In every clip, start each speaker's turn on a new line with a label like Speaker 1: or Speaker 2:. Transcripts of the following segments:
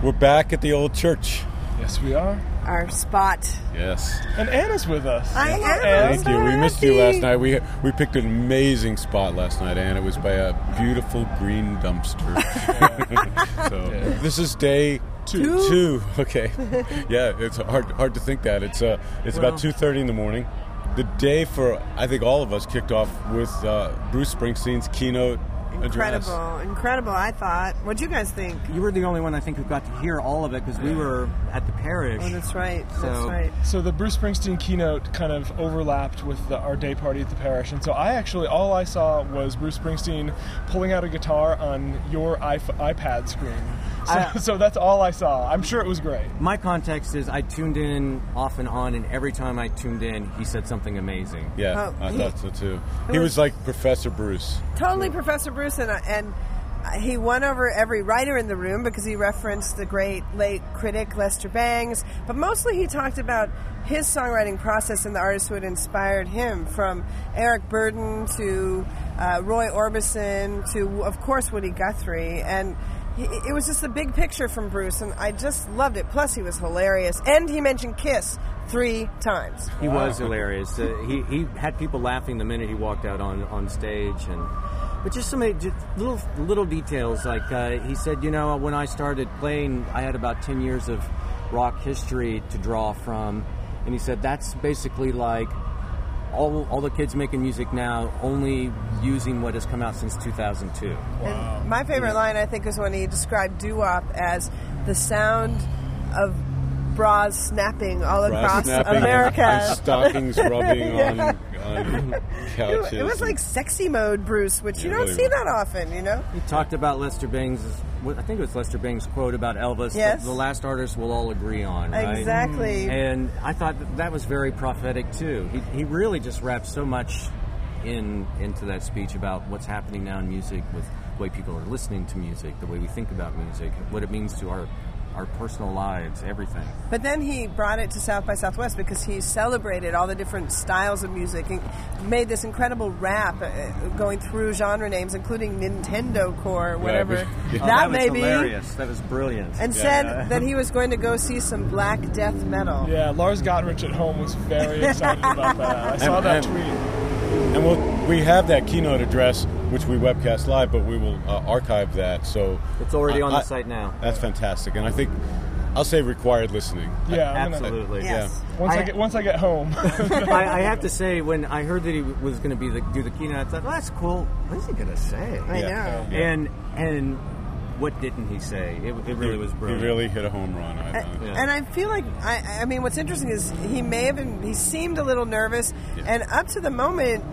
Speaker 1: We're back at the old church.
Speaker 2: Yes, we are.
Speaker 3: Our spot.
Speaker 1: Yes.
Speaker 2: And Anna's with us.
Speaker 3: I am.
Speaker 1: Thank you. We missed you last night. We picked an amazing spot last night, and it was by a beautiful green dumpster. This is day two. Okay. Yeah, it's hard to think that. It's about 2:30 in the morning. The day for, I think, all of us kicked off with Bruce Springsteen's keynote address.
Speaker 3: Incredible, I thought. What'd you guys think?
Speaker 4: You were the only one, I think, who got to hear all of it because we were at the parish.
Speaker 3: Oh, that's right.
Speaker 2: So the Bruce Springsteen keynote kind of overlapped with our day party at the parish. And so all I saw was Bruce Springsteen pulling out a guitar on your iPad screen. So that's all I saw. I'm sure it was great.
Speaker 4: My context is I tuned in off and on, and every time I tuned in, he said something amazing.
Speaker 1: Yeah, I thought so too. He was like Professor Bruce.
Speaker 3: Totally Professor Bruce, and he won over every writer in the room because he referenced the great late critic Lester Bangs, but mostly he talked about his songwriting process and the artists who had inspired him, from Eric Burdon to Roy Orbison to, of course, Woody Guthrie, and it was just a big picture from Bruce, and I just loved it. Plus, he was hilarious, and he mentioned Kiss 3 times.
Speaker 4: He was hilarious. He had people laughing the minute he walked out on stage, but just so many little details. Like he said, when I started playing, I had about 10 years of rock history to draw from, and he said that's basically like all the kids making music now only using what has come out since 2002.
Speaker 2: Wow.
Speaker 3: And my favorite line, I think, is when he described doo-wop as the sound of bras snapping all across America.
Speaker 1: And stockings rubbing on couches.
Speaker 3: It was like sexy mode, Bruce, which you don't see that often,
Speaker 4: He talked about Lester Bangs, I think it was Lester Bangs' quote about Elvis,
Speaker 3: yes.
Speaker 4: The last artist we'll all agree on, right?
Speaker 3: Exactly.
Speaker 4: And I thought that was very prophetic, too. He really just wrapped so much into that speech about what's happening now in music, with the way people are listening to music, the way we think about music, what it means to our personal lives, everything.
Speaker 3: But then he brought it to South by Southwest because he celebrated all the different styles of music and made this incredible rap going through genre names, including Nintendo Core, whatever that may be.
Speaker 4: Hilarious. That was brilliant.
Speaker 3: And said that he was going to go see some Black Death metal.
Speaker 2: Yeah, Lars Gottrich at home was very excited about that. I saw that tweet.
Speaker 1: And we have that keynote address, which we webcast live, but we will archive that. So
Speaker 4: it's already on the site now.
Speaker 1: That's fantastic, and I think I'll say required listening.
Speaker 2: Yeah,
Speaker 4: absolutely.
Speaker 3: Yes.
Speaker 2: Yeah. Once I get home.
Speaker 4: I have to say, when I heard that he was going to do the keynote, I thought, well, that's cool. What is he going to say?
Speaker 3: I know.
Speaker 1: Yeah.
Speaker 4: And what didn't he say? It really was brilliant.
Speaker 1: He really hit a home run, I thought.
Speaker 3: And I feel like, I mean, what's interesting is he seemed a little nervous, and up to the moment,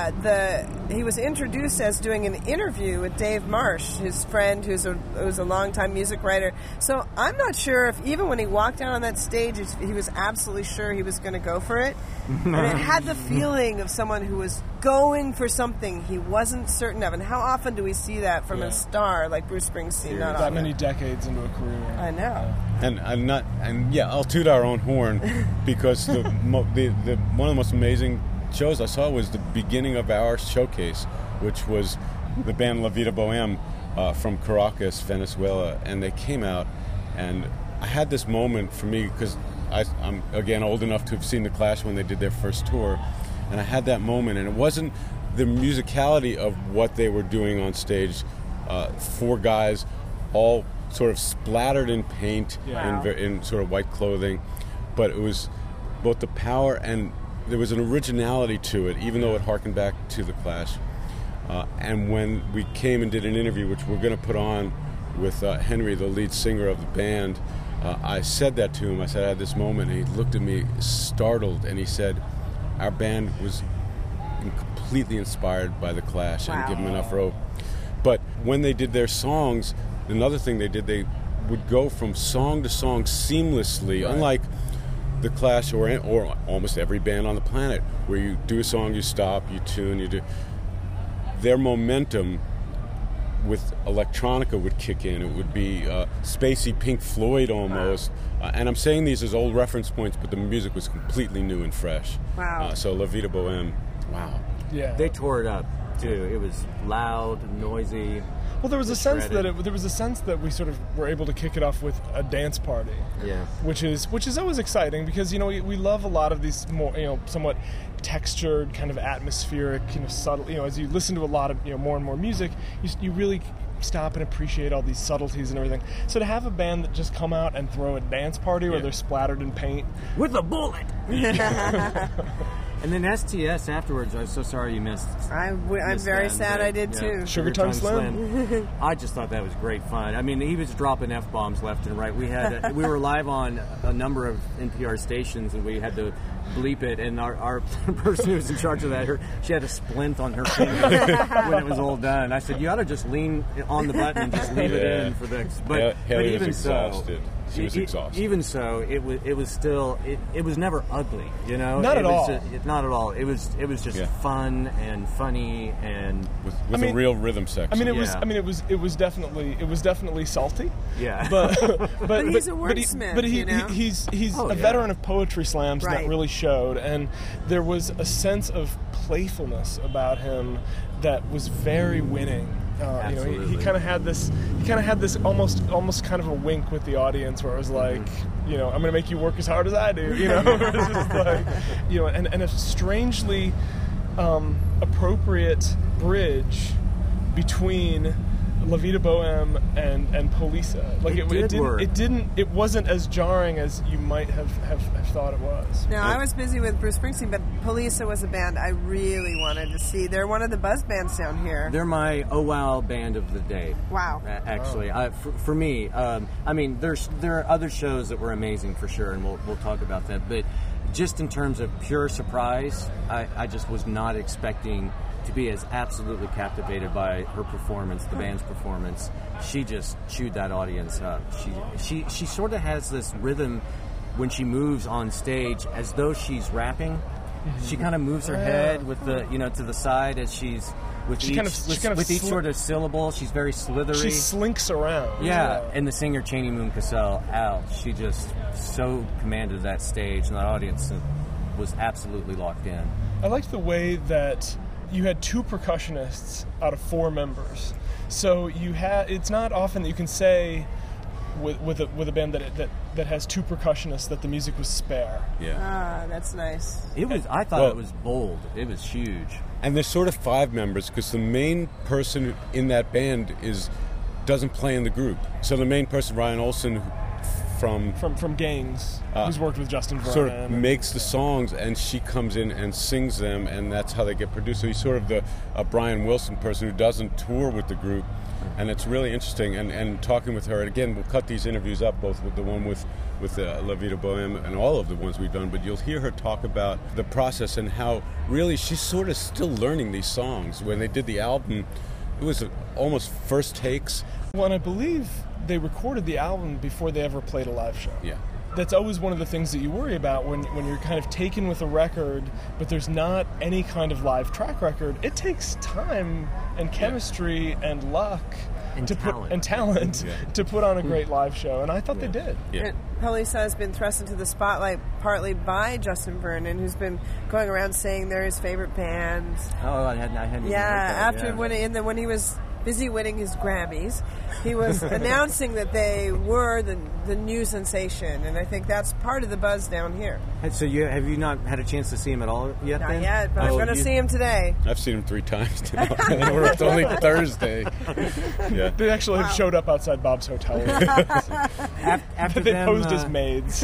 Speaker 3: he was introduced as doing an interview with Dave Marsh, his friend who's a longtime music writer. So I'm not sure if even when he walked out on that stage, he was absolutely sure he was going to go for it. And it had the feeling of someone who was going for something he wasn't certain of. And how often do we see that from a star like Bruce Springsteen? Not
Speaker 2: that
Speaker 3: often.
Speaker 2: many decades into a career.
Speaker 3: I know.
Speaker 1: And I'll toot our own horn because one of the most amazing shows I saw was the beginning of our showcase, which was the band La Vida Boheme from Caracas, Venezuela, and they came out, and I had this moment for me because I'm again old enough to have seen the Clash when they did their first tour, and I had that moment, and it wasn't the musicality of what they were doing on stage, 4 guys all sort of splattered in paint in sort of white clothing, but it was both the power and there was an originality to it, even though it harkened back to the Clash. And when we came and did an interview, which we're going to put on with Henry, the lead singer of the band, I said that to him. I said, I had this moment, and he looked at me startled, and he said, our band was completely inspired by the Clash and give them enough rope. But when they did their songs, another thing they did, they would go from song to song seamlessly, unlike the Clash or almost every band on the planet, where you do a song, you stop, you tune, you do. Their momentum with electronica would kick in. It would be spacey Pink Floyd almost. And I'm saying these as old reference points, but the music was completely new and fresh.
Speaker 3: Wow.
Speaker 1: So La Vida Boheme, wow.
Speaker 2: Yeah.
Speaker 4: They tore it up, too. It was loud, noisy.
Speaker 2: Well, there was a
Speaker 4: It's
Speaker 2: sense
Speaker 4: shredded.
Speaker 2: there was a sense that we sort of were able to kick it off with a dance party.
Speaker 4: Yeah.
Speaker 2: Which is always exciting because we love a lot of these more somewhat textured, kind of atmospheric, subtle. As you listen to a lot of more and more music, you really stop and appreciate all these subtleties and everything. So to have a band that just come out and throw a dance party where they're splattered in paint
Speaker 4: With a bullet. And then STS afterwards. I'm so sorry you missed.
Speaker 3: I'm
Speaker 4: missed
Speaker 3: very
Speaker 4: that.
Speaker 3: sad I did too.
Speaker 2: Sugar Tongue Slim.
Speaker 4: I just thought that was great fun. I mean, he was dropping F-bombs left and right. We were live on a number of NPR stations, and we had to bleep it. And our person who was in charge of that, she had a splint on her finger when it was all done. I said, you ought to just lean on the button and just leave it in for the. But
Speaker 1: Haley
Speaker 4: even
Speaker 1: was exhausted. She was exhausted.
Speaker 4: Even so, it was still it was never ugly.
Speaker 2: Not at all.
Speaker 4: Not at all. It was just fun and funny and
Speaker 1: with a real rhythm section.
Speaker 2: It was definitely salty.
Speaker 4: Yeah.
Speaker 3: But he's a wordsmith,
Speaker 2: he's a veteran of poetry slams, and that really showed. And there was a sense of playfulness about him that was very winning. He kind of had this almost kind of a wink with the audience where it was like, I'm going to make you work as hard as I do. It was just like, and a strangely appropriate bridge between La Vida Boheme and Polisa. Like it wasn't as jarring as you might have thought it was.
Speaker 3: No, I was busy with Bruce Springsteen, but Polisa was a band I really wanted to see. They're one of the buzz bands down here.
Speaker 4: They're my wow band of the day.
Speaker 3: Wow.
Speaker 4: Actually, for me, there are other shows that were amazing for sure, and we'll talk about that. But just in terms of pure surprise, I just was not expecting to be as absolutely captivated by her performance, the band's performance. She just chewed that audience up. She sort of has this rhythm when she moves on stage as though she's rapping. She kind of moves her head with the to the side as she's with each sort of syllable. She's very slithery.
Speaker 2: She slinks around.
Speaker 4: Yeah, and the singer Chaney Moon Cassell, she just so commanded that stage, and the audience was absolutely locked in.
Speaker 2: I liked the way that you had 2 percussionists out of 4 members. So it's not often that you can say with a band that has 2 percussionists that the music was spare.
Speaker 1: Yeah.
Speaker 3: That's nice.
Speaker 4: I thought it was bold. It was huge.
Speaker 1: And there's sort of 5 members because the main person in that band doesn't play in the group. So the main person, Ryan Olsen,
Speaker 2: from Gangs, who's worked with Justin Vernon,
Speaker 1: sort of makes the songs, and she comes in and sings them, and that's how they get produced. So he's sort of a Brian Wilson person who doesn't tour with the group, and it's really interesting. And talking with her, and again, we'll cut these interviews up, both with the one with La Vida Boheme and all of the ones we've done, but you'll hear her talk about the process and how really she's sort of still learning these songs. When they did the album, it was almost first takes.
Speaker 2: Well, and I believe they recorded the album before they ever played a live show.
Speaker 1: Yeah.
Speaker 2: That's always one of the things that you worry about when you're kind of taken with a record, but there's not any kind of live track record. It takes time and chemistry and luck
Speaker 4: and
Speaker 2: talent to put on a great live show, and I thought they did.
Speaker 1: Yeah.
Speaker 3: Polisa has been thrust into the spotlight partly by Justin Vernon, who's been going around saying they're his favorite band.
Speaker 4: Oh, I hadn't even heard that.
Speaker 3: After when he was busy winning his Grammys, he was announcing that they were the new sensation, and I think that's part of the buzz down here.
Speaker 4: And so have you not had a chance to see him at all yet?
Speaker 3: Not yet, but I'm going to see him today.
Speaker 1: I've seen him 3 times now. It's only Thursday. Yeah.
Speaker 2: They actually have showed up outside Bob's hotel.
Speaker 4: After
Speaker 2: they
Speaker 4: them,
Speaker 2: posed as maids.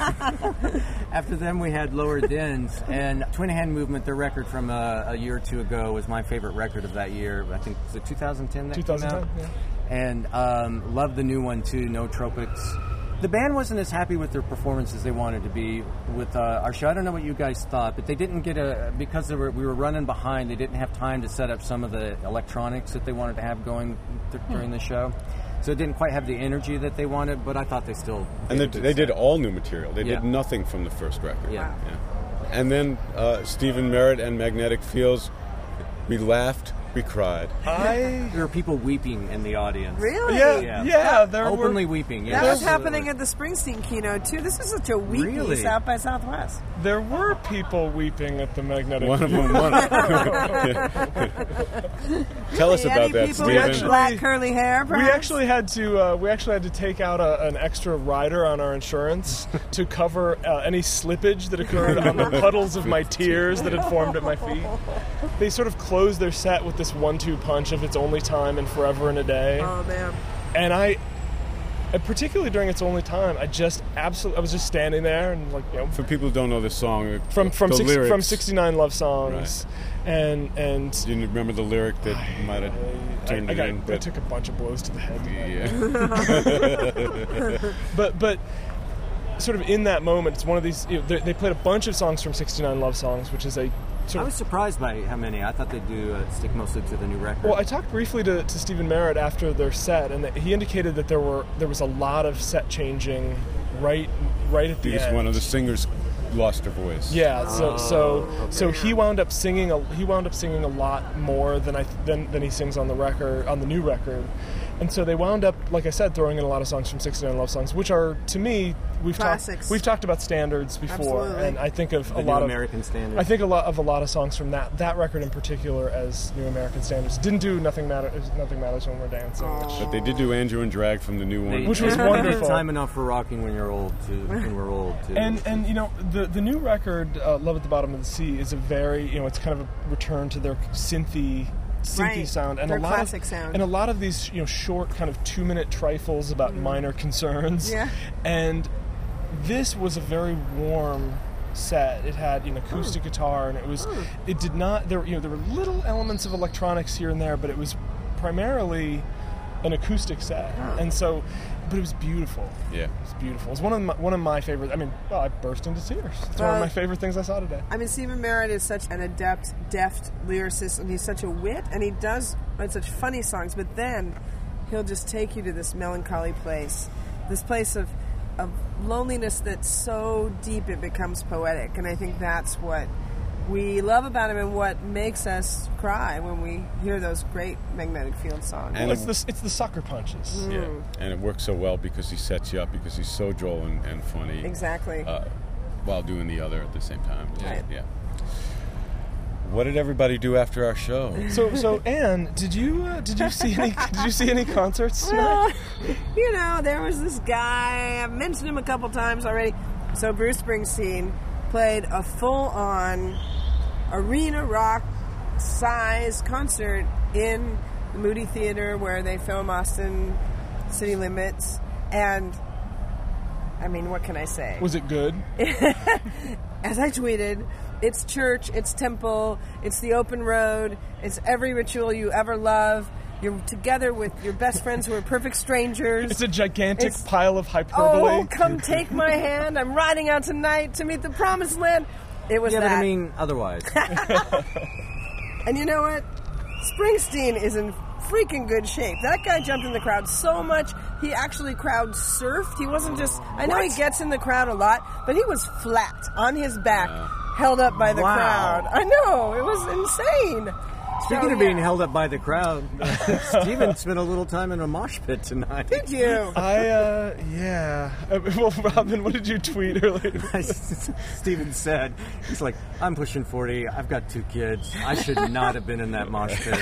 Speaker 4: After them, we had Lower Dens, and Twin Hand Movement, their record from a year or 2 ago, was my favorite record of that year. I think was it 2010 that
Speaker 2: 2010,
Speaker 4: came out?
Speaker 2: yeah.
Speaker 4: And loved the new one too, No Tropics. The band wasn't as happy with their performance as they wanted to be with our show. I don't know what you guys thought, but they didn't get because we were running behind. They didn't have time to set up some of the electronics that they wanted to have going during the show. So it didn't quite have the energy that they wanted, but I thought they still...
Speaker 1: And they did all new material. They did nothing from the first record.
Speaker 4: Yeah.
Speaker 1: And then Stephen Merritt and Magnetic Fields, we laughed We cried.
Speaker 4: There were people weeping in the audience.
Speaker 3: Really?
Speaker 2: Yeah, there
Speaker 4: Openly
Speaker 2: were.
Speaker 4: weeping. Yeah.
Speaker 3: That was happening at the Springsteen keynote too. This is such a weekly
Speaker 4: Really?
Speaker 3: South by Southwest.
Speaker 2: There were people weeping at the Magnetic.
Speaker 1: One of them. Tell us about
Speaker 3: Any
Speaker 1: that,
Speaker 3: people with
Speaker 1: Stephen.
Speaker 3: black curly hair?
Speaker 2: We
Speaker 3: Perhaps?
Speaker 2: actually had to take out an extra rider on our insurance to cover any slippage that occurred on the puddles of my tears that had formed at my feet. They sort of closed their set with this 1-2 punch of "It's Only Time" and "Forever and a Day,"
Speaker 3: Oh man.
Speaker 2: and particularly during "It's Only Time," I was just standing there and like, you know,
Speaker 1: For people who don't know this song,
Speaker 2: from
Speaker 1: the lyrics,
Speaker 2: 69 Love Songs, and
Speaker 1: Do you remember the lyric that might have turned it in?
Speaker 2: I took a bunch of blows to the head.
Speaker 1: Yeah.
Speaker 2: But sort of in that moment, it's one of these. You know, they played a bunch of songs from 69 Love Songs, which is a
Speaker 4: I
Speaker 2: sort of.
Speaker 4: was surprised by how many. I thought they'd do stick mostly to the new record.
Speaker 2: Well, I talked briefly to Stephen Merritt after their set, and he indicated that there was a lot of set changing right at the
Speaker 1: Because
Speaker 2: end.
Speaker 1: one of the singers lost her voice.
Speaker 2: Yeah, so he wound up singing a lot more than he sings on the new record, and so they wound up, like I said, throwing in a lot of songs from 69 Love Songs, which are, to me, we've talked about standards before.
Speaker 3: Absolutely.
Speaker 2: And I think of
Speaker 4: the
Speaker 2: a
Speaker 4: new
Speaker 2: lot
Speaker 4: American standards.
Speaker 2: I think a lot of songs from that record in particular as New American Standards. Didn't do Nothing Matters When We're Dancing.
Speaker 1: But they did do Andrew and Drag from the new one.
Speaker 2: Which was wonderful.
Speaker 4: Time enough for rocking when you're old. When we're old too.
Speaker 2: And you know, the new record, Love at the Bottom of the Sea, is a very, you know, it's kind of a return to their synthy
Speaker 3: Right.
Speaker 2: sound, and
Speaker 3: Their
Speaker 2: a lot
Speaker 3: classic
Speaker 2: of
Speaker 3: sound.
Speaker 2: and a lot of these, you know, short kind of 2-minute trifles about minor concerns.
Speaker 3: Yeah.
Speaker 2: And this was a very warm set. It had an acoustic guitar, and it did not, there were little elements of electronics here and there, but it was primarily an acoustic set. And so, but it was beautiful.
Speaker 1: Yeah.
Speaker 2: It was beautiful. It was one of my favorite. I mean, well, I burst into tears. It's one of my favorite things I saw today.
Speaker 3: I mean, Stephen Merritt is such an adept, deft lyricist, and he's such a wit, and he does write such funny songs, but then he'll just take you to this melancholy place, this place of loneliness that's so deep it becomes poetic, and I think that's what we love about him and what makes us cry when we hear those great Magnetic Field songs.
Speaker 1: And
Speaker 2: Well, it's the sucker punches.
Speaker 1: Yeah, and it works so well because he sets you up, because he's so droll and funny.
Speaker 3: Exactly.
Speaker 1: While doing the other at the same time.
Speaker 3: Right.
Speaker 1: Yeah. What did everybody do after our show?
Speaker 2: So Anne, did you see any concerts tonight?
Speaker 3: You know, there was this guy, I've mentioned him a couple times already. So Bruce Springsteen played a full-on arena rock size concert in the Moody Theater where they film Austin City Limits, and I mean, what can I say?
Speaker 2: Was it good?
Speaker 3: As I tweeted, it's church, it's temple, it's the open road, it's every ritual you ever love. You're together with your best friends who are perfect strangers.
Speaker 2: It's a gigantic
Speaker 3: It's-
Speaker 2: pile of hyperbole.
Speaker 3: Oh, come take my hand. I'm riding out tonight to meet the promised land. It was
Speaker 4: yeah,
Speaker 3: that.
Speaker 4: but I mean, otherwise.
Speaker 3: And you know what? Springsteen is in freaking good shape. That guy jumped in the crowd so much, he actually crowd surfed. He wasn't just... I know he gets in the crowd a lot, but he was flat, on his back, held up by the
Speaker 4: Wow.
Speaker 3: crowd. I know, it was insane.
Speaker 4: Speaking
Speaker 3: So,
Speaker 4: of being
Speaker 3: yeah.
Speaker 4: held up by the crowd, Steven spent a little time in a mosh pit tonight.
Speaker 3: Did you?
Speaker 2: Yeah. Well, Robin, what did you tweet earlier?
Speaker 4: Steven said, he's like, I'm pushing 40, I've got 2 kids, I should not have been in that mosh pit.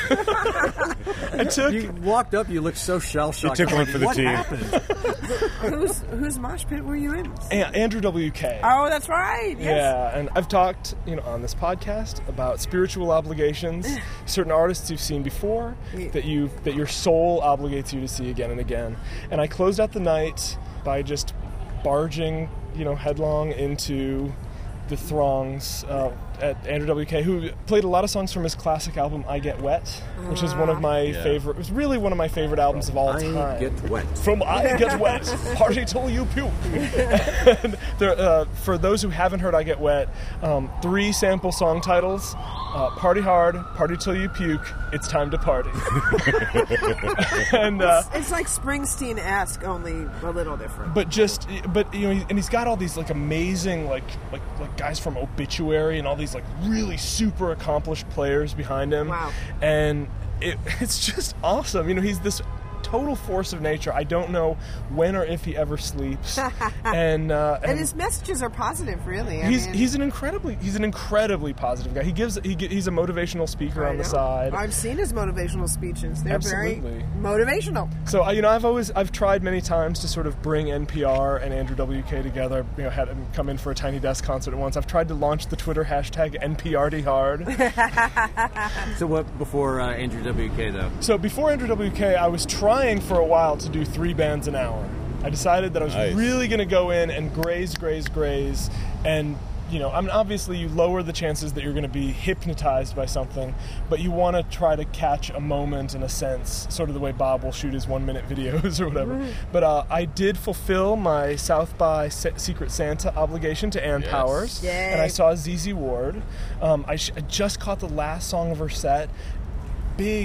Speaker 2: I took...
Speaker 4: You walked up, you looked so shell-shocked.
Speaker 1: You took one for the
Speaker 4: what
Speaker 1: team.
Speaker 4: happened?
Speaker 3: Whose mosh pit were you in?
Speaker 2: Andrew WK.
Speaker 3: Oh, that's right. Yes.
Speaker 2: Yeah, and I've talked, on this podcast about spiritual obligations, certain artists you've seen before that your soul obligates you to see again and again. And I closed out the night by just barging, headlong into the throngs at Andrew WK, who played a lot of songs from his classic album I Get Wet, which is one of my favorite. It was really one of my favorite albums of all time.
Speaker 4: I Get Wet.
Speaker 2: From I Get Wet, party till you puke. And there, for those who haven't heard I Get Wet, 3 sample song titles: Party Hard, Party Till You Puke, It's Time to Party. And
Speaker 3: It's like Springsteen-esque, only a little different.
Speaker 2: but and he's got all these like amazing like guys from Obituary and all these like really super accomplished players behind him.
Speaker 3: Wow.
Speaker 2: And it's just awesome. You know, he's this total force of nature. I don't know when or if he ever sleeps, and
Speaker 3: his messages are positive. Really,
Speaker 2: he's an incredibly positive guy. He's a motivational speaker on the side.
Speaker 3: I've seen his motivational speeches. They're
Speaker 2: Absolutely.
Speaker 3: very motivational.
Speaker 2: So I've tried many times to sort of bring NPR and Andrew WK together. You know, had him come in for a Tiny Desk concert at once. I've tried to launch the Twitter hashtag NPRDhard.
Speaker 4: So what before Andrew WK though?
Speaker 2: So before Andrew WK, I was trying for a while to do 3 bands an hour. I decided that I was really going to go in and graze, and you know, I mean, obviously you lower the chances that you're going to be hypnotized by something, but you want to try to catch a moment in a sense, sort of the way Bob will shoot his 1-minute videos or whatever. But I did fulfill my South by Secret Santa obligation to Ann Powers, and I saw ZZ Ward. I just caught the last song of her set. Big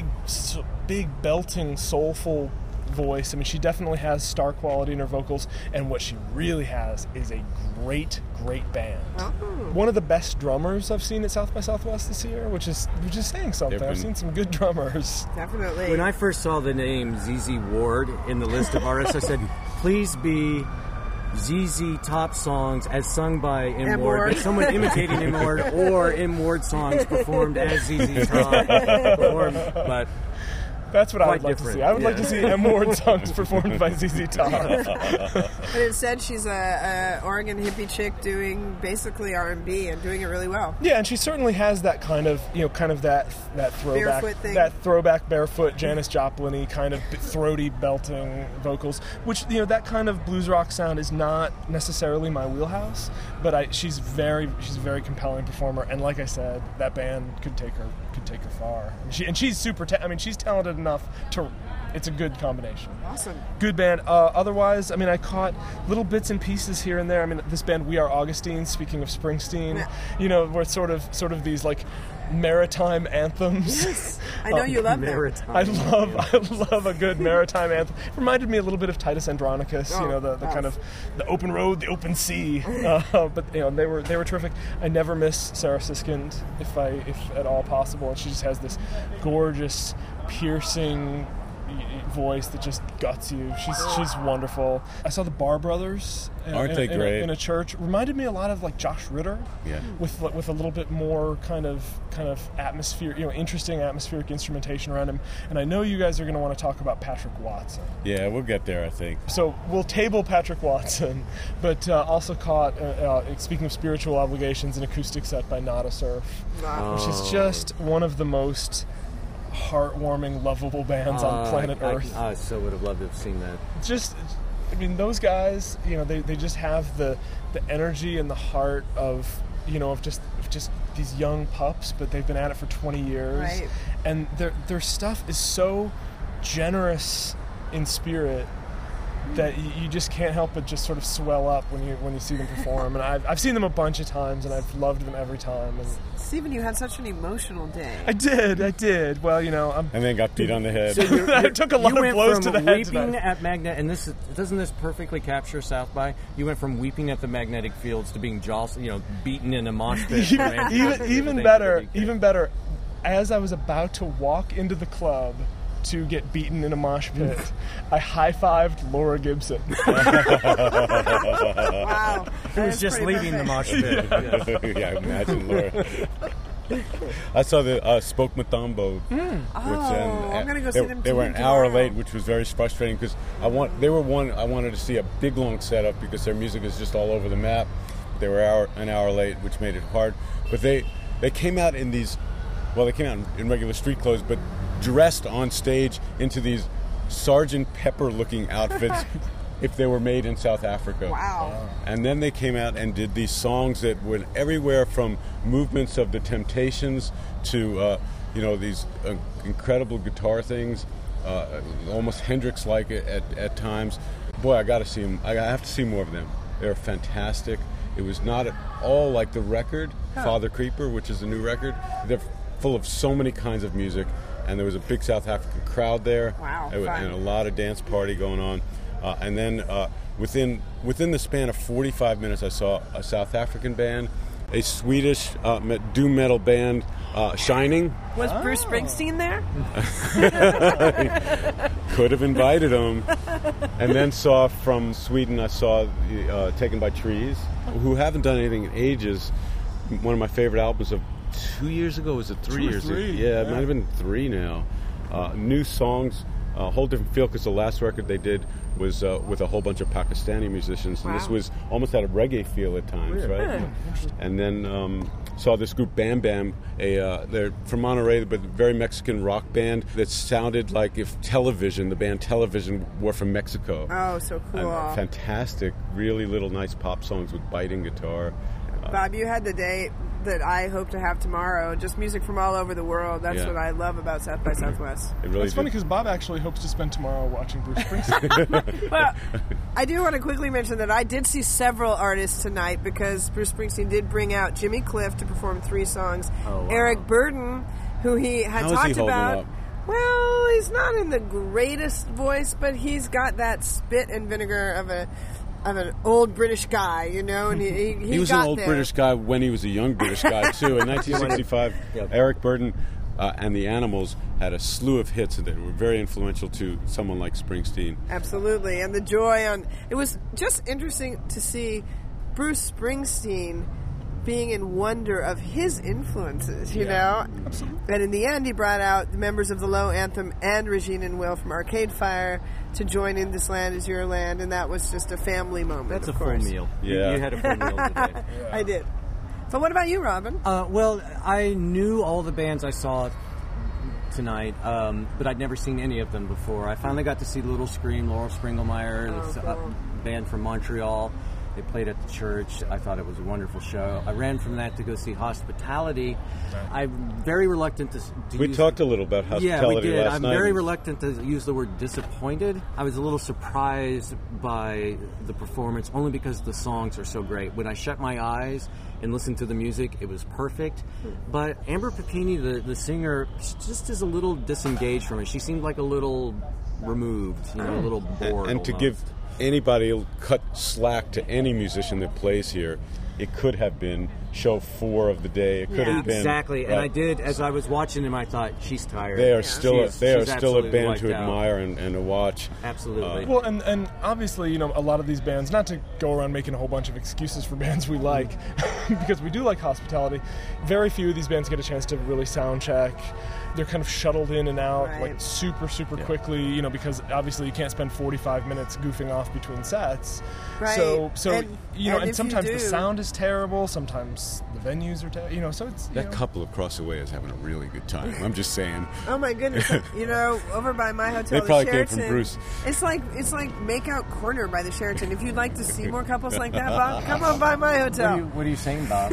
Speaker 2: belting, soulful voice. I mean, she definitely has star quality in her vocals, and what she really has is a great band. One of the best drummers I've seen at South by Southwest this year, which is saying something. I've seen some good drummers.
Speaker 3: Definitely.
Speaker 4: When I first saw the name ZZ Ward in the list of artists, I said, please be ZZ Top songs as sung by M. Ward, but someone imitating M. Ward, or M. Ward songs performed as ZZ Top. But
Speaker 2: that's what I would like to see. I would like to see M. Ward songs performed by ZZ Top.
Speaker 3: But instead, she's a Oregon hippie chick doing basically R&B and doing it really well.
Speaker 2: Yeah, and she certainly has that kind of that throwback,
Speaker 3: barefoot thing.
Speaker 2: That throwback barefoot Janis Joplin-y kind of throaty belting vocals, which, you know, that kind of blues rock sound is not necessarily my wheelhouse. But she's a very compelling performer, and like I said, that band could take her far. And she's super. She's talented enough to. It's a good combination.
Speaker 3: Awesome.
Speaker 2: Good band. Otherwise, I mean, I caught little bits and pieces here and there. I mean, this band, We Are Augustine, speaking of Springsteen, you know, we're sort of these, like, maritime anthems.
Speaker 3: Yes. I know you love them.
Speaker 2: I love a good maritime anthem. It reminded me a little bit of Titus Andronicus, you know, the kind of the open road, the open sea. But, you know, they were terrific. I never miss Sarah Siskind, if at all possible. And she just has this gorgeous, piercing voice that just guts you. She's wonderful. I saw the Barr Brothers.
Speaker 1: Aren't they great?
Speaker 2: In a church. Reminded me a lot of like Josh Ritter.
Speaker 1: Yeah.
Speaker 2: With a little bit more kind of atmosphere, you know, interesting atmospheric instrumentation around him. And I know you guys are going to want to talk about Patrick Watson.
Speaker 1: Yeah, we'll get there, I think.
Speaker 2: So we'll table Patrick Watson, but also caught, speaking of spiritual obligations, an acoustic set by Nada Surf, which is just one of the most heartwarming, lovable bands on planet Earth.
Speaker 4: I so would have loved to have seen that.
Speaker 2: Just, I mean, those guys, you know, they just have the energy and the heart of, you know, of just these young pups, but they've been at it for 20 years.
Speaker 3: Right.
Speaker 2: And their stuff is so generous in spirit that you just can't help but just sort of swell up when you see them perform. And I've seen them a bunch of times, and I've loved them every time. And
Speaker 3: Stephen, you had such an emotional day.
Speaker 2: I did. Well, you know,
Speaker 1: and then got beat on the head.
Speaker 4: So
Speaker 2: I took a lot of blows to the head
Speaker 4: weeping
Speaker 2: tonight.
Speaker 4: at doesn't this perfectly capture South by? You went from weeping at the magnetic fields to being jostled, you know, beaten in a mosh pit.
Speaker 2: even better. As I was about to walk into the club to get beaten in a mosh pit, I high-fived Laura Gibson.
Speaker 3: Wow.
Speaker 4: Who was just leaving the mosh pit. Yes.
Speaker 1: Yeah, imagine Laura. I saw the Spoke Matombo.
Speaker 3: I'm going to go see them
Speaker 1: They were an hour late, which was very frustrating because I wanted to see a big long setup because their music is just all over the map. They were an hour late, which made it hard. But they came out in these, they came out in regular street clothes, but dressed on stage into these Sgt. Pepper-looking outfits if they were made in South Africa.
Speaker 3: Wow.
Speaker 1: And then they came out and did these songs that went everywhere from movements of the Temptations to, these incredible guitar things, almost Hendrix-like at times. Boy, I got to see them. I have to see more of them. They're fantastic. It was not at all like the record, Father Creeper, which is the new record. They're full of so many kinds of music. And there was a big South African crowd there.
Speaker 3: Wow,
Speaker 1: and a lot of dance party going on. And then within the span of 45 minutes, I saw a South African band a Swedish doom metal band, Shining.
Speaker 3: Was Bruce Springsteen there?
Speaker 1: Could have invited him. And then saw from Sweden, I saw Taken by Trees, who haven't done anything in ages. One of my favorite albums of 2 years ago. Was it 3 years ago? Yeah, it might have been 3 now. New songs, a whole different feel, because the last record they did was with a whole bunch of Pakistani musicians, and this was almost had a reggae feel at times, right? And then saw this group Bam Bam, they're from Monterey, but very Mexican rock band that sounded like if the band Television, were from Mexico.
Speaker 3: Oh, so cool.
Speaker 1: And fantastic, really little nice pop songs with biting guitar.
Speaker 3: Bob, you had the day that I hope to have tomorrow. Just music from all over the world. That's what I love about South by Southwest.
Speaker 2: It's funny because Bob actually hopes to spend tomorrow watching Bruce Springsteen.
Speaker 3: Well, I do want to quickly mention that I did see several artists tonight because Bruce Springsteen did bring out Jimmy Cliff to perform 3 songs. Oh, wow. Eric Burden, who he had talked about. Well, he's not in the greatest voice, but he's got that spit and vinegar of an old British guy, and he
Speaker 1: was
Speaker 3: got
Speaker 1: an old British guy when he was a young British guy too. In 1965, Eric Burden and the Animals had a slew of hits that were very influential to someone like Springsteen.
Speaker 3: Absolutely, and the joy it was just interesting to see Bruce Springsteen being in wonder of his influences, you know?
Speaker 2: Absolutely.
Speaker 3: And in the end, he brought out the members of the Low Anthem and Regina and Will from Arcade Fire to join in This Land Is Your Land, and that was just a family moment.
Speaker 4: That's
Speaker 3: of
Speaker 4: a
Speaker 3: course.
Speaker 4: full meal.
Speaker 1: Yeah.
Speaker 4: You had a full meal today.
Speaker 3: I did. So what about you, Robin?
Speaker 4: Well, I knew all the bands I saw tonight, but I'd never seen any of them before. I finally got to see Little Scream, Laurel Springelmeyer,
Speaker 3: cool.
Speaker 4: Band from Montreal. They played at the church. I thought it was a wonderful show. I ran from that to go see Hospitality. I'm very reluctant to
Speaker 1: We talked a little about Hospitality last night.
Speaker 4: I'm very reluctant to use the word disappointed. I was a little surprised by the performance, only because the songs are so great. When I shut my eyes and listened to the music, it was perfect. But Amber Papini, the singer, just is a little disengaged from it. She seemed like a little removed, a little bored.
Speaker 1: And to give anybody cut slack to any musician that plays here, it could have been show 4 of the day. It could have been
Speaker 4: exactly. And I did, as I was watching him, I thought, she's tired.
Speaker 1: They are still a band to
Speaker 4: out.
Speaker 1: admire and to watch.
Speaker 4: Absolutely.
Speaker 2: Well, and obviously, a lot of these bands, not to go around making a whole bunch of excuses for bands we like, because we do like Hospitality, very few of these bands get a chance to really sound check. They're kind of shuttled in and out like super quickly, because obviously you can't spend 45 minutes goofing off between sets.
Speaker 3: Right.
Speaker 2: So and sometimes the sound is terrible, sometimes the venues are terrible, so it's...
Speaker 1: That couple across the way is having a really good time. I'm just saying.
Speaker 3: Oh my goodness. Over by my hotel,
Speaker 1: they probably
Speaker 3: the Sheraton,
Speaker 1: came from Bruce.
Speaker 3: It's like Makeout Corner by the Sheraton. If you'd like to see more couples like that, Bob, come on by my hotel.
Speaker 4: What are you saying, Bob?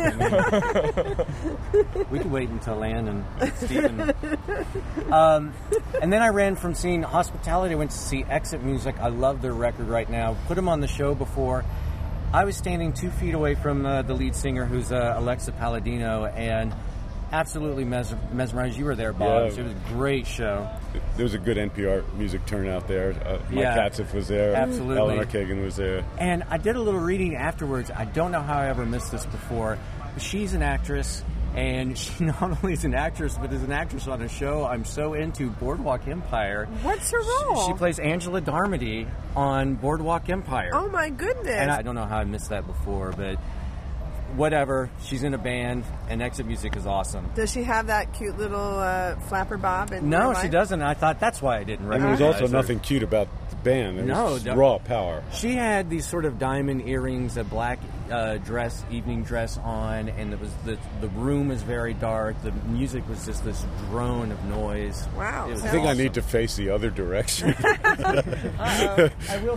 Speaker 4: We could wait until Ann and Stephen... and then I ran from seeing Hospitality. I went to see Exit Music. I love their record right now. Put them on the show before. I was standing 2 feet away from the lead singer, who's Alexa Palladino, and absolutely mesmerized. You were there, Bob.
Speaker 1: Yeah.
Speaker 4: It was a great show.
Speaker 1: There was a good NPR music turnout there. Mike Katzif was there.
Speaker 4: Absolutely.
Speaker 1: Eleanor Kagan was there.
Speaker 4: And I did a little reading afterwards. I don't know how I ever missed this before. She's an actress. And she not only is an actress, but is an actress on a show I'm so into, Boardwalk Empire.
Speaker 3: What's her role?
Speaker 4: She plays Angela Darmody on Boardwalk Empire.
Speaker 3: Oh, my goodness.
Speaker 4: And I don't know how I missed that before, but whatever. She's in a band, and Exit Music is awesome.
Speaker 3: Does she have that cute little flapper bob?
Speaker 4: No, she doesn't. I thought that's why I didn't
Speaker 1: And
Speaker 4: recognize
Speaker 1: there was also
Speaker 4: her.
Speaker 1: nothing cute about the band. It was raw power.
Speaker 4: She had these sort of diamond earrings, a black evening dress on, and it was the room is very dark. The music was just this drone of noise.
Speaker 3: Wow.
Speaker 1: I think I need to face the other direction.
Speaker 4: I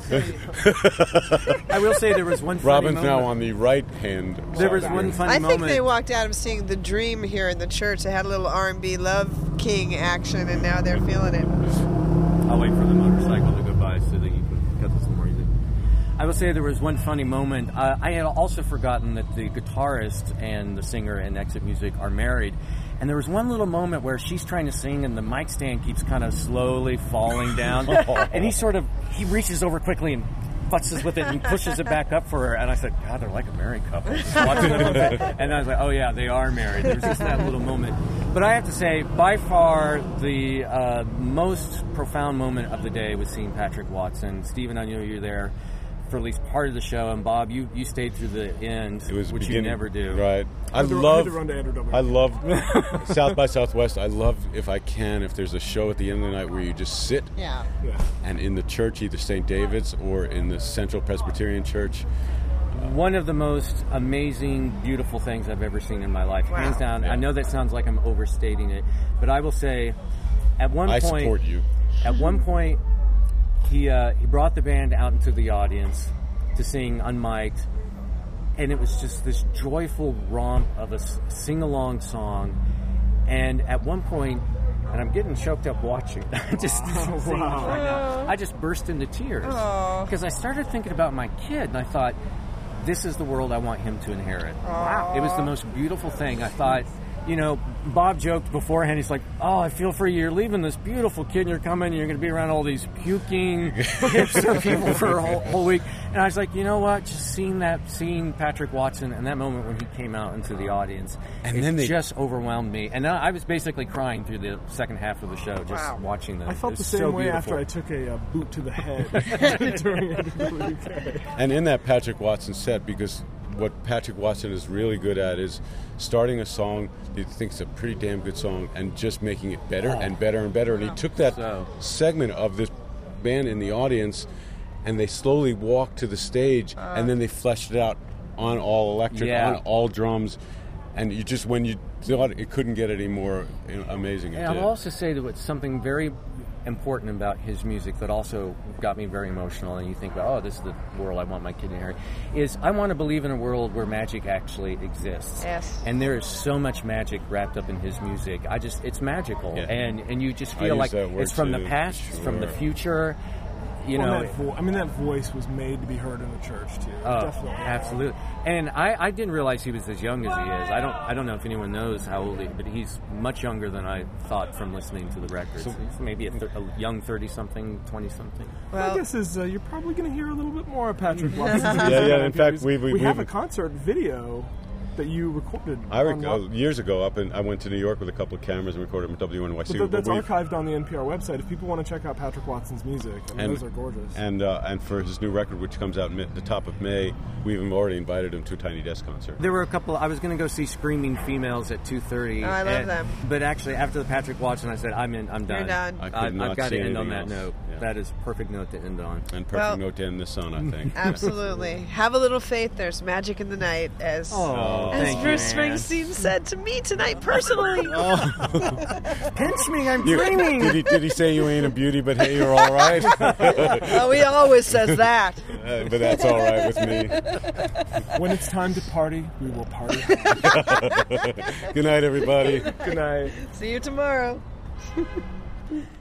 Speaker 4: will say there was one funny
Speaker 1: Robin's
Speaker 4: moment.
Speaker 1: now on the right hand.
Speaker 4: There was one funny
Speaker 3: I
Speaker 4: moment.
Speaker 3: think they walked out of seeing The Dream here in the church. They had a little R&B Love King action, and now they're feeling it.
Speaker 4: I'll wait for the motorcycle to go by so that you can cut some more music. I will say there was one funny moment. I had also forgotten that the guitarist and the singer in Exit Music are married. And there was one little moment where she's trying to sing and the mic stand keeps kind of slowly falling down. And he reaches over quickly and futzes with it and pushes it back up for her. And I said, God, they're like a married couple. Just watching them. And I was like, oh yeah, they are married. There was just that little moment. But I have to say, by far, the most profound moment of the day was seeing Patrick Watson. Stephen, I know you're there for at least part of the show, and Bob, you stayed through the end, which you never do.
Speaker 1: Right. I love South by Southwest. I love, if there's a show at the end of the night where you just sit and in the church, either St. David's or in the Central Presbyterian Church.
Speaker 4: One of the most amazing, beautiful things I've ever seen in my life.
Speaker 3: Wow.
Speaker 4: Hands down.
Speaker 1: Yeah.
Speaker 4: I know that sounds like I'm overstating it, but I will say, at one point...
Speaker 1: I support you.
Speaker 4: At one point, he brought the band out into the audience to sing unmiked, and it was just this joyful romp of a sing-along song. And at one point, and I'm getting choked up watching, just seeing right now, I just burst into tears because I started thinking about my kid, and I thought, this is the world I want him to inherit. Wow! It was the most beautiful thing. I thought, Bob joked beforehand, he's like, oh, I feel for you. You're leaving this beautiful kid and you're coming and you're going to be around all these puking hipster people for a whole week. And I was like, you know what? Just seeing Patrick Watson and that moment when he came out into the audience, just overwhelmed me. And I was basically crying through the second half of the show, just watching them.
Speaker 2: I felt the same way after I took a boot to the head during WK.
Speaker 1: And in that Patrick Watson set, because what Patrick Watson is really good at is starting a song he thinks a pretty damn good song and just making it better and better and better. And he took that segment of this band in the audience and they slowly walked to the stage and then they fleshed it out on all electric, on all drums. And you just, when you thought it couldn't get any more amazing, it did.
Speaker 4: I'll also say that what's something very important about his music that also got me very emotional, and you think about, this is the world I want my kid to inherit, is I want to believe in a world where magic actually exists.
Speaker 3: Yes.
Speaker 4: And there is so much magic wrapped up in his music. It's magical. Yeah. And you just feel like it's from the past, it's from the future.
Speaker 2: That voice was made to be heard in the church too. Definitely.
Speaker 4: Absolutely. And I didn't realize he was as young as he is. I don't know if anyone knows how old he is, but he's much younger than I thought from listening to the records. So he's maybe a young 30-something, 20-something.
Speaker 2: Well, my guess is you're probably going to hear a little bit more of Patrick Watson.
Speaker 1: Yeah. In fact,
Speaker 2: we have a concert video that you recorded.
Speaker 1: Years ago, I went to New York with a couple of cameras and recorded them at WNYC.
Speaker 2: But that's archived on the NPR website. If people want to check out Patrick Watson's music, those are gorgeous.
Speaker 1: And for his new record, which comes out the top of May, we've already invited him to a Tiny Desk concert.
Speaker 4: There were a couple. I was going to go see Screaming Females at 2:30.
Speaker 3: Oh, I love them.
Speaker 4: But actually, after the Patrick Watson, I said, I'm done.
Speaker 3: You're done.
Speaker 1: I've
Speaker 4: got to end on that
Speaker 1: else.
Speaker 4: note.
Speaker 1: Yeah.
Speaker 4: That is a perfect note to end on.
Speaker 1: And perfect note to end this on, I think.
Speaker 3: Absolutely. Have a little faith. There's magic in the night, as Bruce Springsteen said to me tonight personally.
Speaker 4: Pinch me, I'm dreaming.
Speaker 1: Did he say you ain't a beauty, but hey, you're all right?
Speaker 3: Well, he always says that.
Speaker 1: But that's all right with me.
Speaker 2: When it's time to party, we will party.
Speaker 1: Good night, everybody.
Speaker 2: Good night.
Speaker 3: See you tomorrow.